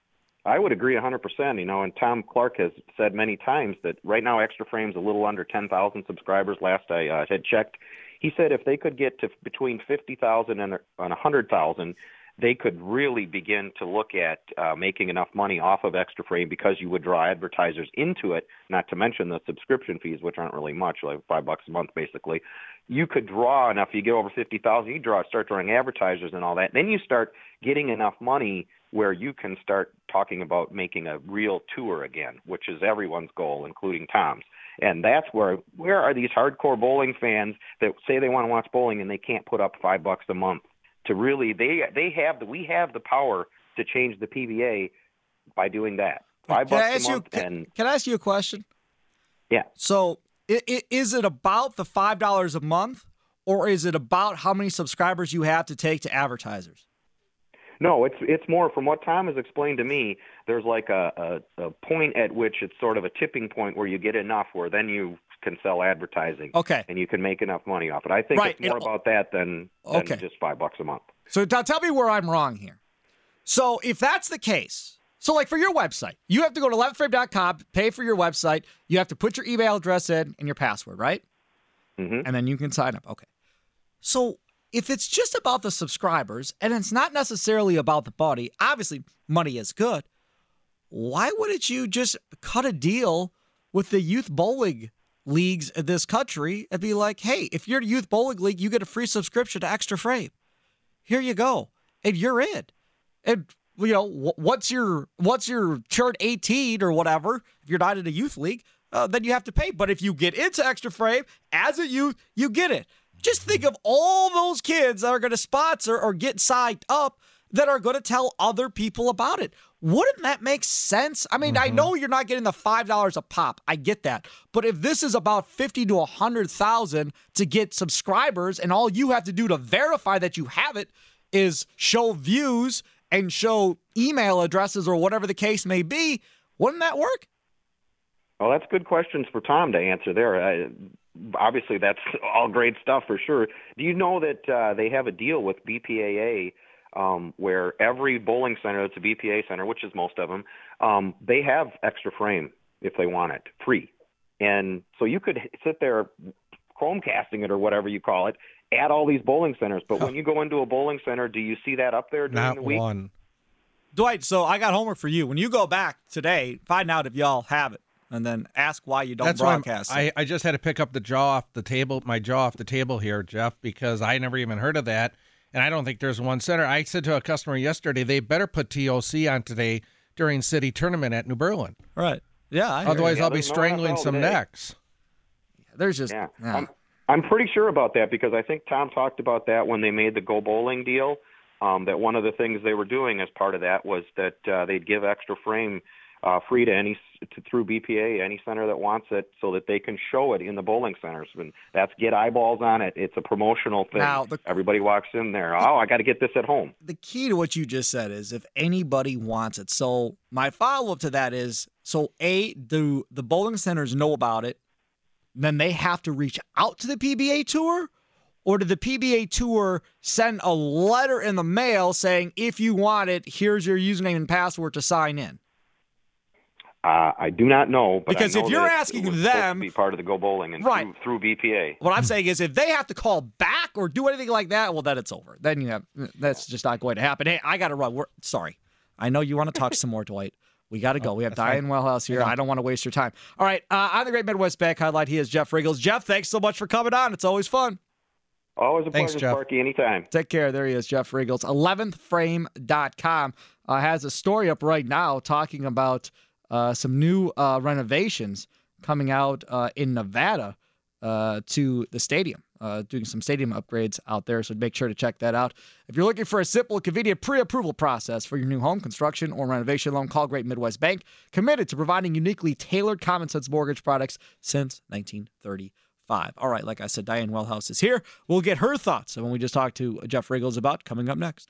I would agree one hundred percent, you know, and Tom Clark has said many times that right now Extra Frame's a little under ten thousand subscribers. Last I uh, had checked, he said if they could get to between fifty thousand and one hundred thousand, they could really begin to look at uh, making enough money off of Extra Frame because you would draw advertisers into it, not to mention the subscription fees, which aren't really much, like five bucks a month basically. You could draw enough, you get over fifty thousand, you draw, start drawing advertisers and all that. Then you start getting enough money where you can start talking about making a real tour again, which is everyone's goal, including Tom's. And that's where, where are these hardcore bowling fans that say they want to watch bowling and they can't put up five bucks a month to really, they, they have the, we have the power to change the P B A by doing that. Five can bucks a month. You, and can, can I ask you a question? Yeah. So it, it, is it about the five dollars a month, or is it about how many subscribers you have to take to advertisers? No, it's it's more from what Tom has explained to me. There's like a, a, a point at which it's sort of a tipping point where you get enough where then you can sell advertising. Okay. And you can make enough money off it. I think right. it's more it, about that than, than okay. just five bucks a month. So t- tell me where I'm wrong here. So if that's the case, so like for your website, you have to go to eleventh frame dot com, pay for your website. You have to put your email address in and your password, right? Mm-hmm. And then you can sign up. Okay. So if it's just about the subscribers and it's not necessarily about the money, obviously money is good, why wouldn't you just cut a deal with the youth bowling leagues in this country and be like, hey, if you're a youth bowling league, you get a free subscription to Extra Frame. Here you go. And you're in. And, you know, once you're, once you're turned eighteen or whatever, if you're not in a youth league, uh, then you have to pay. But if you get into Extra Frame as a youth, you get it. Just think of all those kids that are going to sponsor or get signed up that are going to tell other people about it. Wouldn't that make sense? I mean, mm-hmm. I know you're not getting the five dollars a pop. I get that. But if this is about fifty to one hundred thousand to get subscribers and all you have to do to verify that you have it is show views and show email addresses or whatever the case may be, wouldn't that work? Well, that's good questions for Tom to answer there. I, obviously, that's all great stuff for sure. Do you know that uh, they have a deal with B P A A um, where every bowling center that's a B P A A center, which is most of them, um, they have Extra Frame if they want it, free. And so you could sit there Chromecasting it or whatever you call it, at all these bowling centers. But when you go into a bowling center, do you see that up there during Not the week? one. Dwight, so I got homework for you. When you go back today, find out if y'all have it, and then ask why you don't That's broadcast why it. I, I just had to pick up the jaw off the table, my jaw off the table here, Jeff, because I never even heard of that, and I don't think there's one center. I said to a customer yesterday, they better put T O C on today during city tournament at New Berlin. Right. Yeah. I Otherwise, yeah, I'll be there's no strangling N F L some today. necks. There's just Yeah. yeah. I'm, I'm pretty sure about that because I think Tom talked about that when they made the Go Bowling deal, um, that one of the things they were doing as part of that was that uh, they'd give Extra Frame uh, free to any to, through B P A, any center that wants it, so that they can show it in the bowling centers. And that's get eyeballs on it. It's a promotional thing. Now, the- Everybody walks in there. Oh, I got to get this at home. The key to what you just said is if anybody wants it. So my follow-up to that is, so A, do the bowling centers know about it? Then they have to reach out to the P B A Tour? Or did the P B A Tour send a letter in the mail saying, if you want it, here's your username and password to sign in? Uh, I do not know. But Because I know if you're that asking it was them- supposed to be part of the Go Bowling and Right. through, through B P A. What I'm saying is if they have to call back or do anything like that, well, then it's over. Then you have, that's just not going to happen. Hey, I got to run. We're, sorry. I know you want to talk some more, Dwight. We got to go. Oh, we have that's Diane fine. Wellhouse here. I don't want to waste your time. All right. Uh, on the Great Midwest Bank Highlight, he is Jeff Riggles. Jeff, thanks so much for coming on. It's always fun. Always a Thanks, pleasure, Jeff. Sparky. Anytime. Take care. There he is, Jeff Riggles. eleventh frame dot com uh, has a story up right now talking about uh, some new uh, renovations coming out uh, in Nevada uh, to the stadium, uh, doing some stadium upgrades out there. So make sure to check that out. If you're looking for a simple, convenient pre-approval process for your new home construction or renovation loan, call Great Midwest Bank, committed to providing uniquely tailored common sense mortgage products since nineteen thirty-five. All right, like I said, Diane Wellhouse is here. We'll get her thoughts on when we just talked to Jeff Riggles about coming up next.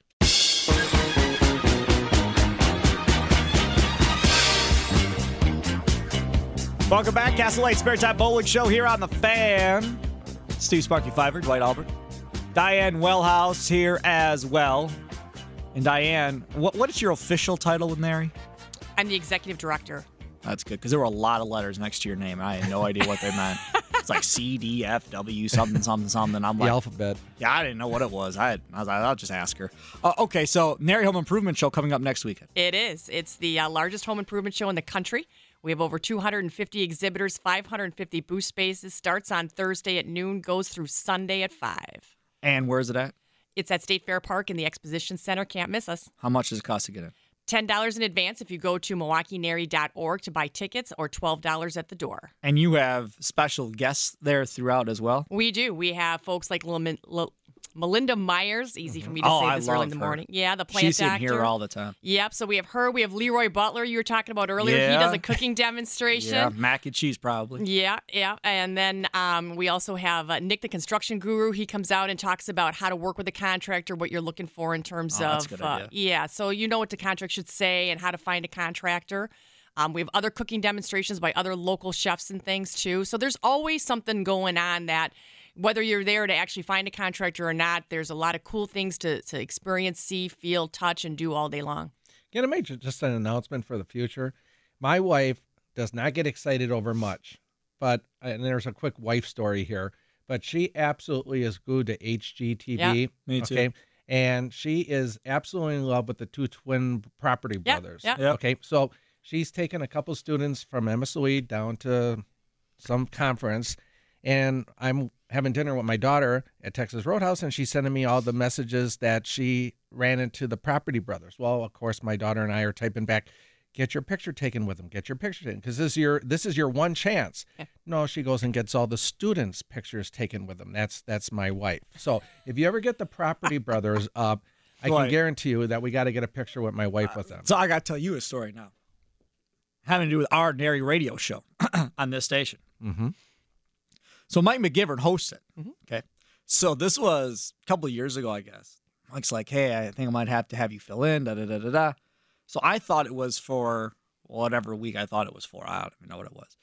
Welcome back. Castle Lake Spare Time Bowling Show here on The Fan. Steve Sparky Fiver, Dwight Albert. Diane Wellhouse here as well. And Diane, what what is your official title with Nary? I'm the executive director. That's good, because there were a lot of letters next to your name. I had no idea what they meant. It's like C, D, F, W, something, something, something. I'm The like, alphabet. yeah, I didn't know what it was. I, had, I was like, I'll just ask her. Uh, okay, so Nary Home Improvement Show coming up next weekend. It is. It's the uh, largest home improvement show in the country. We have over two hundred fifty exhibitors, five hundred fifty booth spaces. Starts on Thursday at noon, goes through Sunday at five. And where is it at? It's at State Fair Park in the Exposition Center. Can't miss us. How much does it cost to get in? ten dollars in advance if you go to milwaukee nary dot org to buy tickets, or twelve dollars at the door. And you have special guests there throughout as well? We do. We have folks like Lil, Lil, Melinda Myers. Easy for me to Oh, say I this early love in the her. morning. Yeah, the plant She's in doctor. here all the time. Yep. So we have her. We have Leroy Butler. You were talking about earlier. Yeah. He does a cooking demonstration. Yeah, mac and cheese probably. Yeah, yeah. And then um, we also have uh, Nick, the construction guru. He comes out and talks about how to work with a contractor, what you're looking for in terms Oh, of. that's a good uh, idea. yeah, so you know what the contract should say and how to find a contractor. Um, we have other cooking demonstrations by other local chefs and things too. So there's always something going on that, whether you're there to actually find a contractor or not, there's a lot of cool things to, to experience, see, feel, touch, and do all day long. Can I make just an announcement for the future? My wife does not get excited over much, but and there's a quick wife story here. But she absolutely is glued to H G T V. Yeah, me too. Okay, and she is absolutely in love with the two twin property Yeah, brothers. yeah. Yep. Okay, so she's taken a couple students from M S O E down to some conference, and I'm having dinner with my daughter at Texas Roadhouse, and she's sending me all the messages that she ran into the property brothers. Well, of course, my daughter and I are typing back, get your picture taken with them, get your picture taken, because this is your this is your one chance. Yeah. No, she goes and gets all the students' pictures taken with them. That's that's my wife. So if you ever get the property brothers up, I So can I- guarantee you that we got to get a picture with my wife with them. So I got to tell you a story now, having to do with our Ordinary radio show on this station. Mm-hmm. So Mike McGivern hosts it. Okay. So this was a couple of years ago, I guess. Mike's like, hey, I think I might have to have you fill in, da da da da da. So I thought it was for whatever week I thought it was for. I don't even know what it was.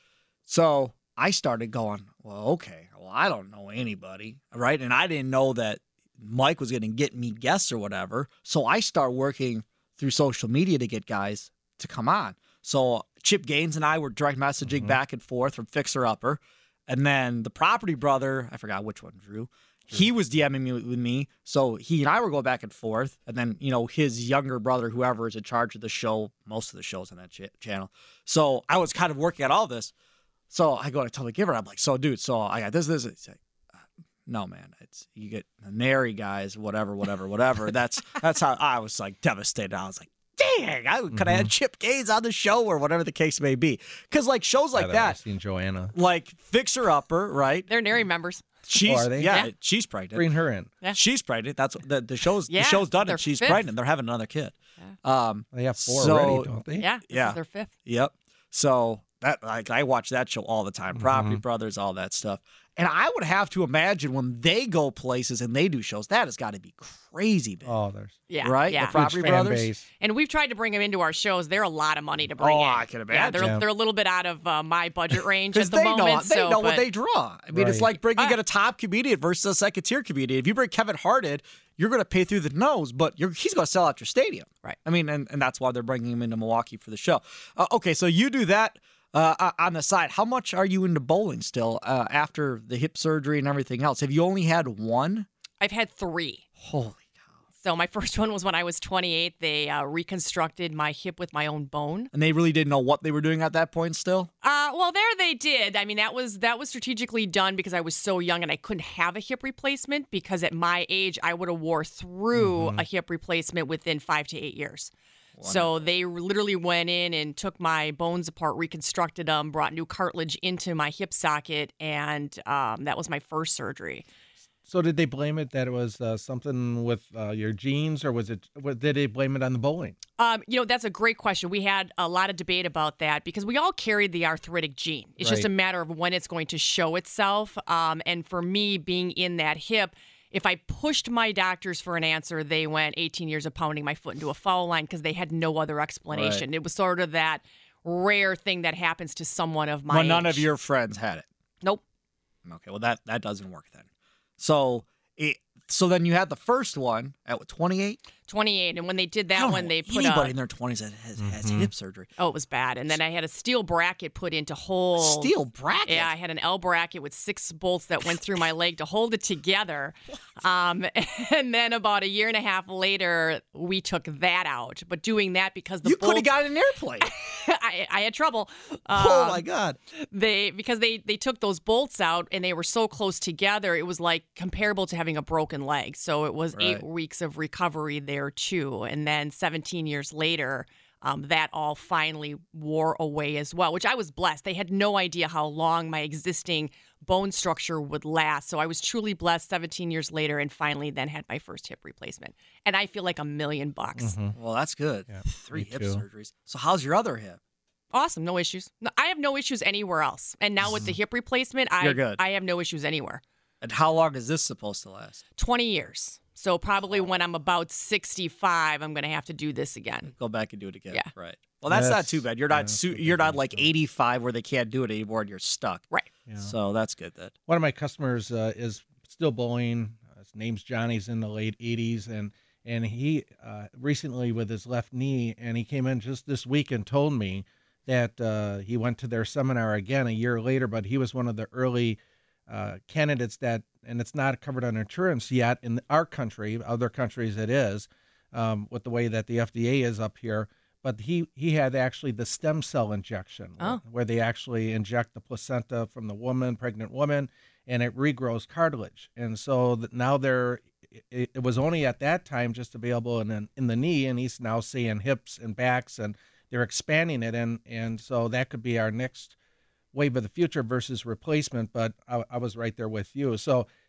So I started going, well, okay, well, I don't know anybody, right? And I didn't know that Mike was going to get me guests or whatever. So I start working through social media to get guys to come on. So Chip Gaines and I were direct messaging Mm-hmm. back and forth from Fixer Upper. And then the property brother, I forgot which one, Drew, he was DMing me with me. So he and I were going back and forth. And then, you know, his younger brother, whoever is in charge of the show, most of the shows on that ch- channel. So I was kind of working at all this. So I go to tell the giver, I'm like, so dude, so I got this, this. He's like, no, man, it's you get nary guys, whatever, whatever, whatever. That's that's how I was like devastated. I was like, dang, I could have had Chip Gaines on the show or whatever the case may be. Because like shows like I've that, seen Joanna. like Fixer Upper, right? They're Nary members. She's Oh, are they? Yeah, Yeah. she's pregnant. Bring her in. Yeah. She's pregnant. That's the the show's Yeah, the show's done they're and she's fifth. pregnant. They're having another kid. Um, They have four So- already, don't they? Yeah. This Yeah. is their fifth. Yep. So that like I watch that show all the time. Property Brothers, all that stuff. And I would have to imagine when they go places and they do shows, that has got to be crazy big. Oh, there's Yeah. right? Yeah. The Property huge fan Brothers. base. And we've tried to bring them into our shows. They're a lot of money to bring Oh, in. I can Yeah, imagine. they're, Yeah. they're a little bit out of uh, my budget range Because at the they moment. know they so, know what but- they draw. I mean, it's Right. like bringing Uh, in a top comedian versus a second tier comedian. If you bring Kevin Harted, you're going to pay through the nose, but you're, he's going to sell out your stadium. Right. I mean, and, and that's why they're bringing him into Milwaukee for the show. Uh, okay, so you do that uh, on the side. How much are you into bowling still uh, after the hip surgery and everything else? Have you only had one? I've had three. Holy So my first one was when I was twenty-eight. They uh, reconstructed my hip with my own bone. And they really didn't know what they were doing at that point still? Uh, well, there they did. I mean, that was that was strategically done because I was so young and I couldn't have a hip replacement because at my age I would have wore through a hip replacement within five to eight years. So they literally went in and took my bones apart, reconstructed them, brought new cartilage into my hip socket, and um, that was my first surgery. So did they blame it that it was uh, something with uh, your genes, or was it? What, did they blame it on the bowling? Um, you know, that's a great question. We had a lot of debate about that because we all carried the arthritic gene. It's just a Right. matter of when it's going to show itself. Um, and for me, being in that hip, if I pushed my doctors for an answer, they went eighteen years of pounding my foot into a foul line because they had no other explanation. It was sort of that rare thing that happens to someone of my Well, none age. of your friends had it. Nope. Okay, well, that, that doesn't work then. So, it, so then you had the first one at what, twenty-eight? twenty-eight. And when they did I that don't one, know they put anybody a, in their twenties that has, has hip surgery. oh, it was bad. And then I had a steel bracket put in to hold. Steel bracket? Yeah, I had an L bracket with six bolts that went through my leg to hold it together. Um, and then about a year and a half later, we took that out. But doing that because the You could have bolts, got an airplane. I, I had trouble. Oh Um, my God. They because they they took those bolts out and they were so close together, it was like comparable to having a broken leg. So it was eight Right. weeks of recovery there too. And then seventeen years later, um, that all finally wore away as well, which I was blessed. They had no idea how long my existing bone structure would last. So I was truly blessed seventeen years later and finally then had my first hip replacement. And I feel like a million bucks. Well, that's good. Yeah, Three me hip too. surgeries. So how's your other hip? Awesome, no issues. No, I have no issues anywhere else. And now with the hip replacement, I You're good. I have no issues anywhere. And how long is this supposed to last? twenty years. So probably when I'm about sixty-five, I'm going to have to do this again. Go back and do it again. Yeah. Right. Well, that's not That's- too bad. You're yeah, not that's su- what you're they not do, like so. eighty-five where they can't do it anymore and you're stuck. Right. Yeah. So that's good then. One of my customers uh, is still bowling. His name's Johnny. He's in the late eighties, and and he uh, recently with his left knee, and he came in just this week and told me that uh, he went to their seminar again a year later, but he was one of the early uh, candidates that, and it's not covered on insurance yet in our country. Other countries it is, um, with the way that the F D A is up here. But he, he had actually the stem cell injection, Oh. where, where they actually inject the placenta from the woman, pregnant woman, and it regrows cartilage. And so that now they're, it, it was only at that time just available in, the- in the knee, and he's now seeing hips and backs, and they're expanding it. And, and so that could be our next wave of the future versus replacement. But I, I was right there with you. So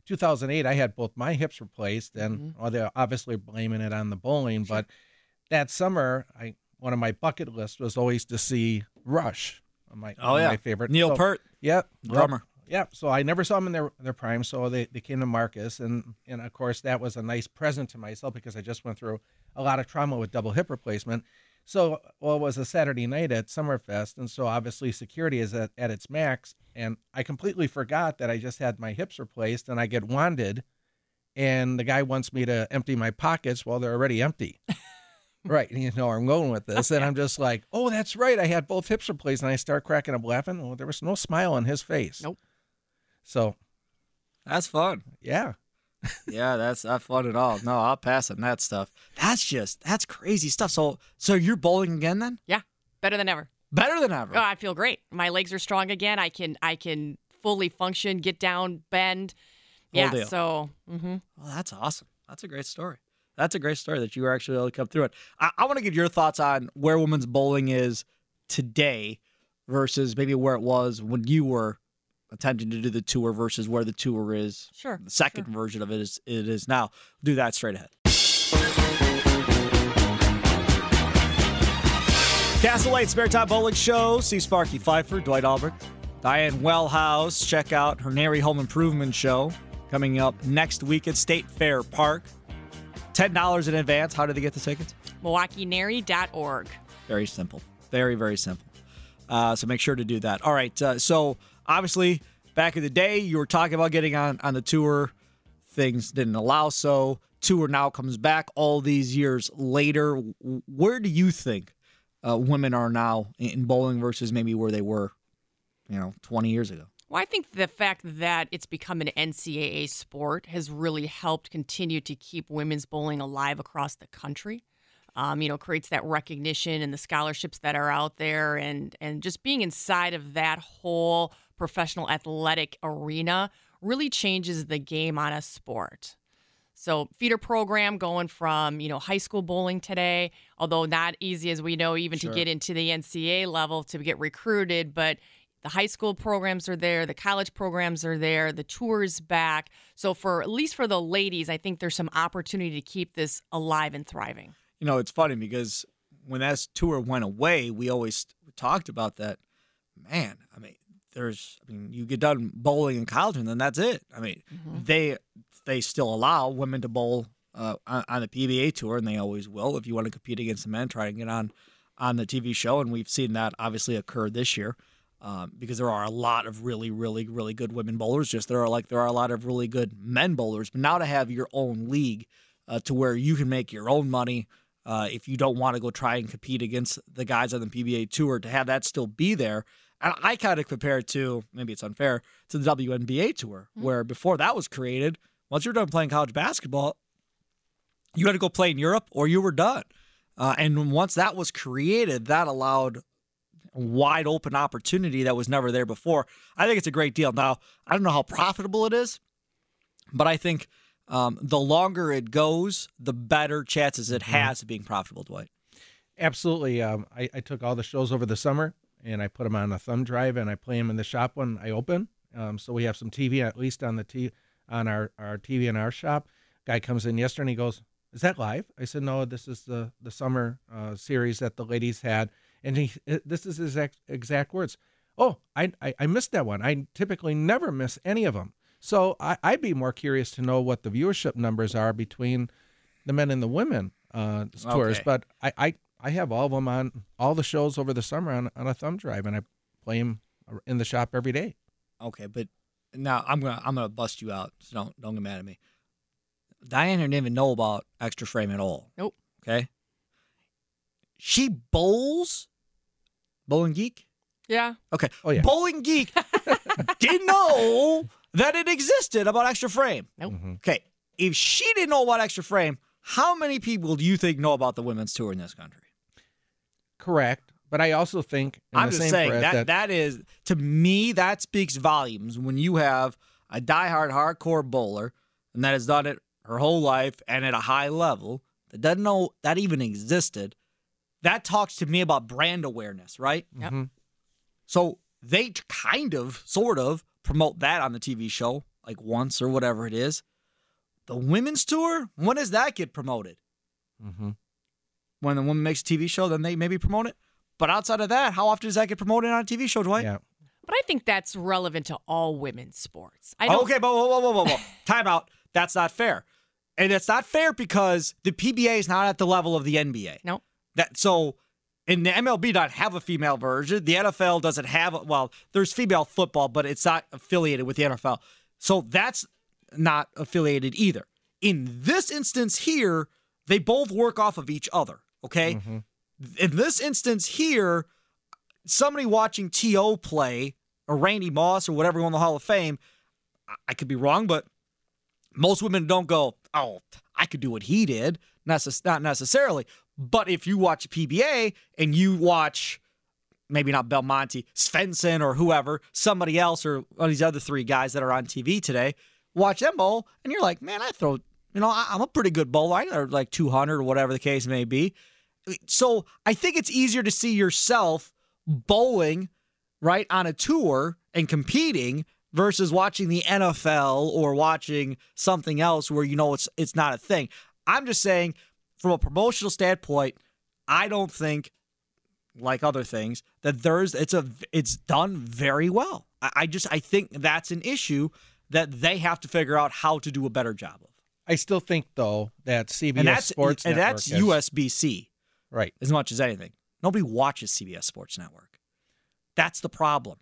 two thousand eight, I had both my hips replaced, and Mm-hmm. well, they're obviously blaming it on the bowling. But that summer, I one of my bucket lists was always to see Rush. My, Oh, one of yeah. my favorite. Neil so, Peart. Yep. Drummer. Yeah, so I never saw them in their, their prime, so they, they came to Marcus, and, and of course that was a nice present to myself because I just went through a lot of trauma with double hip replacement. So, well, it was a Saturday night at Summerfest, and so obviously security is at, at its max, and I completely forgot that I just had my hips replaced, and I get wanded, and the guy wants me to empty my pockets while they're already empty. Right, and you know where I'm going with this, and I'm just like, oh, that's right, I had both hips replaced, and I start cracking up laughing. Well, there was no smile on his face. Nope. So, That's fun. yeah. Yeah, that's not fun at all. No, I'll pass on that stuff. That's just, that's crazy stuff. So, so you're bowling again then? Yeah, better than ever. Better than ever. Oh, I feel great. My legs are strong again. I can I can fully function, get down, bend. Whole Yeah, deal. so mhm. Well, that's awesome. That's a great story. That's a great story that you were actually able to come through it. I, I want to get your thoughts on where women's bowling is today versus maybe where it was when you were attempting to do the tour versus where the tour is. Sure. The second sure. version of it is it is now. Do that straight ahead. Castle Lane Spare Time Bowling Show. Steve Sparky Pfeiffer, Dwight Albrecht, Diane Wellhouse. Check out her Nary Home Improvement Show coming up next week at State Fair Park. ten dollars in advance. How do they get the tickets? Milwaukee Nary dot org. Very simple. Very, very simple. Uh, so make sure to do that. All right. Uh, so obviously, back in the day, you were talking about getting on, on the tour. Things didn't allow so. Tour now comes back all these years later. Where do you think uh, women are now in bowling versus maybe where they were, you know, twenty years ago? Well, I think the fact that it's become an N C double A sport has really helped continue to keep women's bowling alive across the country. Um, you know, creates that recognition and the scholarships that are out there, and and just being inside of that whole professional athletic arena really changes the game on a sport. So feeder program going from, you know, high school bowling today, although not easy as we know even Sure. to get into the N C double A level to get recruited, but the high school programs are there, the college programs are there, the tour's back. So for at least for the ladies, I think there's some opportunity to keep this alive and thriving. You know, it's funny because when that tour went away, we always talked about that. Man, I mean, there's, I mean, you get done bowling in college and then that's it. I mean, Mm-hmm. they they still allow women to bowl uh, on, on the P B A tour, and they always will. If you want to compete against the men, try and get on on the T V show, and we've seen that obviously occur this year. Um, because there are a lot of really, really, really good women bowlers. Just there are like there are a lot of really good men bowlers. But now to have your own league uh, to where you can make your own money uh, if you don't want to go try and compete against the guys on the P B A tour, to have that still be there. And I kind of compare it to, maybe it's unfair, to the W N B A tour, mm-hmm. where before that was created, once you're done playing college basketball, you had to go play in Europe or you were done. Uh, and once that was created, that allowed wide open opportunity that was never there before. I think it's a great deal. Now, I don't know how profitable it is, but I think um, the longer it goes, the better chances it has of being profitable, Dwight. Absolutely. Um, I, I took all the shows over the summer, and I put them on a thumb drive, and I play them in the shop when I open. Um, so we have some T V, at least on the t- on our, our T V in our shop. Guy comes in yesterday, and he goes, "Is that live?" I said, "No, this is the, the summer uh, series that the ladies had." And he, this is his exact, exact words. "Oh, I, I I missed that one. I typically never miss any of them." So I, I'd be more curious to know what the viewership numbers are between the men and the women uh, tours. Okay. But I, I, I have all of them on all the shows over the summer on, on a thumb drive, and I play them in the shop every day. Okay, but now I'm gonna I'm gonna bust you out. So don't don't get mad at me. Diane didn't even know about Extra Frame at all. Nope. Okay. She bowls. Bowling Geek? Yeah. Okay. Oh, yeah. Bowling Geek didn't know that it existed about Extra Frame. Nope. Mm-hmm. Okay. If she didn't know about Extra Frame, how many people do you think know about the women's tour in this country? Correct. But I also think in I'm the just same saying breath that, that, that is, to me, that speaks volumes when you have a diehard hardcore bowler and that has done it her whole life and at a high level that doesn't know that even existed. That talks to me about brand awareness, right? Yep. Mhm. So they kind of, sort of, promote that on the T V show like once or whatever it is. The women's tour, when does that get promoted? Mm-hmm. When the woman makes a T V show, then they maybe promote it. But outside of that, how often does that get promoted on a T V show, Dwight? Yeah. But I think that's relevant to all women's sports. I don't... Okay, but whoa, whoa, whoa, whoa, whoa. Time out. That's not fair. And it's not fair because the P B A is not at the level of the N B A. No. That so, and the M L B doesn't have a female version. The N F L doesn't have, well, there's female football, but it's not affiliated with the N F L. So that's not affiliated either. In this instance here, they both work off of each other, okay? Mm-hmm. In this instance here, somebody watching T O play, or Randy Moss, or whatever won the Hall of Fame, I could be wrong, but most women don't go, oh, I could do what he did. Necess- not necessarily. But if you watch P B A and you watch, maybe not Belmonte, Svensson or whoever, somebody else or one of these other three guys that are on T V today, watch them bowl, and you're like, man, I throw, you know, I- I'm a pretty good bowler. I throw like two hundred or whatever the case may be. So I think it's easier to see yourself bowling, right, on a tour and competing versus watching the N F L or watching something else where you know it's it's not a thing. I'm just saying, from a promotional standpoint, I don't think, like other things, that there's it's a it's done very well. I, I just I think that's an issue that they have to figure out how to do a better job of. I still think though that C B S and that's, Sports and Network that's is, U S B C, right? As much as anything, nobody watches C B S Sports Network. That's the problem.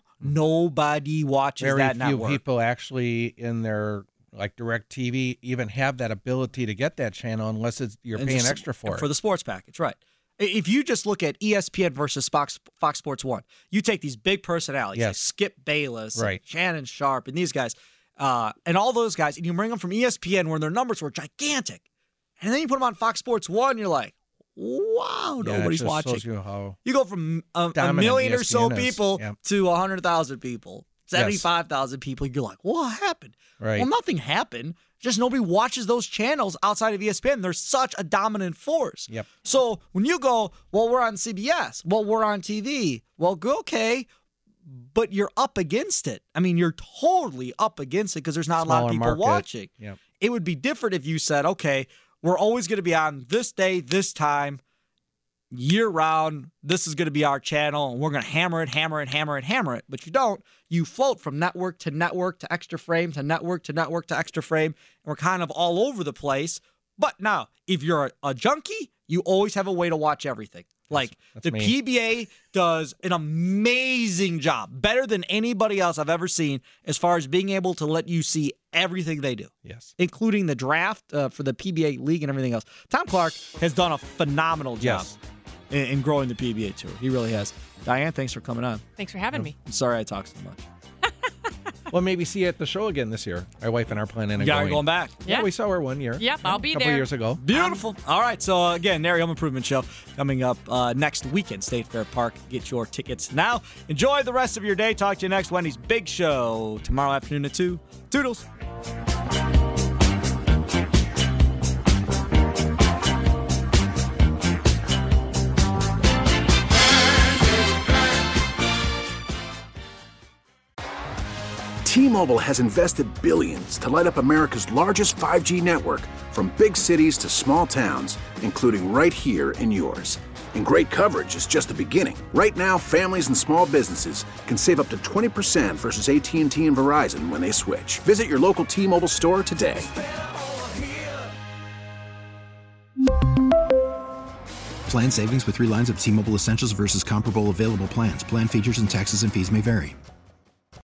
Nobody watches Very that few network. people actually in their like DirecTV even have that ability to get that channel unless it's you're And paying just- extra for for it. the sports package, right? If you just look at E S P N versus Fox, Fox Sports One, you take these big personalities, Yes. like Skip Bayless, and Right. Shannon Sharp, and these guys, uh, and all those guys, and you bring them from E S P N where their numbers were gigantic, and then you put them on Fox Sports One, you're like, wow, Yeah, it nobody's just watching. shows you how You go from a, a dominant million or so E S P N is. people Yep. to one hundred thousand people, seventy-five thousand people. You're like, what happened? Right. Well, nothing happened. Just nobody watches those channels outside of E S P N. They're such a dominant force. Yep. So when you go, well, we're on C B S. Well, we're on T V. Well, go okay, but you're up against it. I mean, you're totally up against it because there's not a lot of Smaller people market. watching. Yep. It would be different if you said, okay, we're always going to be on this day, this time, year round. This is going to be our channel, and we're going to hammer it, hammer it, hammer it, hammer it. But you don't. You float from network to network to extra frame to network to network to extra frame. And we're kind of all over the place. But now, if you're a, a junkie, you always have a way to watch everything. Like that's the me. P B A does an amazing job, better than anybody else I've ever seen, as far as being able to let you see everything they do. Yes. Including the draft uh, for the P B A league and everything else. Tom Clark has done a phenomenal job Yes. in, in growing the P B A tour. He really has. Diane, thanks for coming on. Thanks for having me. I'm sorry I talk so much. Well, maybe see you at the show again this year. My wife and I are planning on You got going. going back. Yeah, Yeah. we saw her one year. Yep, I'll be a couple there. years ago. Beautiful. All right. So, uh, again, Nary Home Improvement Show coming up uh, next weekend, State Fair Park. Get your tickets now. Enjoy the rest of your day. Talk to you next Wendy's Big Show tomorrow afternoon at two. Toodles. T-Mobile has invested billions to light up America's largest five G network, from big cities to small towns, including right here in yours. And great coverage is just the beginning. Right now, families and small businesses can save up to twenty percent versus A T and T and Verizon when they switch. Visit your local T-Mobile store today. Plan savings with three lines of T-Mobile Essentials versus comparable available plans. Plan features and taxes and fees may vary.